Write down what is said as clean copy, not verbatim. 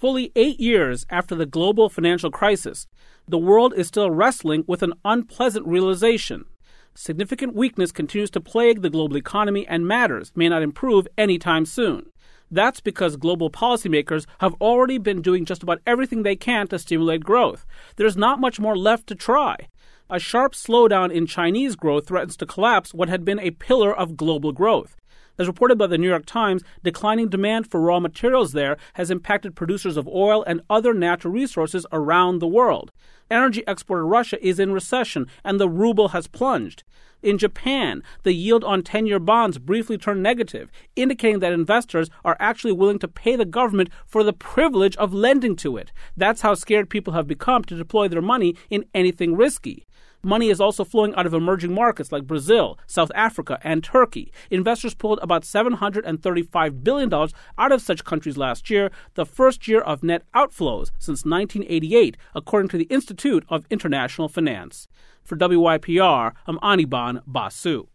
Fully 8 years after the global financial crisis, the world is still wrestling with an unpleasant realization. Significant weakness continues to plague the global economy, and matters may not improve anytime soon. That's because global policymakers have already been doing just about everything they can to stimulate growth. There's not much more left to try. A sharp slowdown in Chinese growth threatens to collapse what had been a pillar of global growth. As reported by the New York Times, declining demand for raw materials there has impacted producers of oil and other natural resources around the world. Energy exporter Russia is in recession, and the ruble has plunged. In Japan, the yield on 10-year bonds briefly turned negative, indicating that investors are actually willing to pay the government for the privilege of lending to it. That's how scared people have become to deploy their money in anything risky. Money is also flowing out of emerging markets like Brazil, South Africa, and Turkey. Investors pulled about $735 billion out of such countries last year, the first year of net outflows since 1988, according to the Institute of International Finance. For WYPR, I'm Anirban Basu.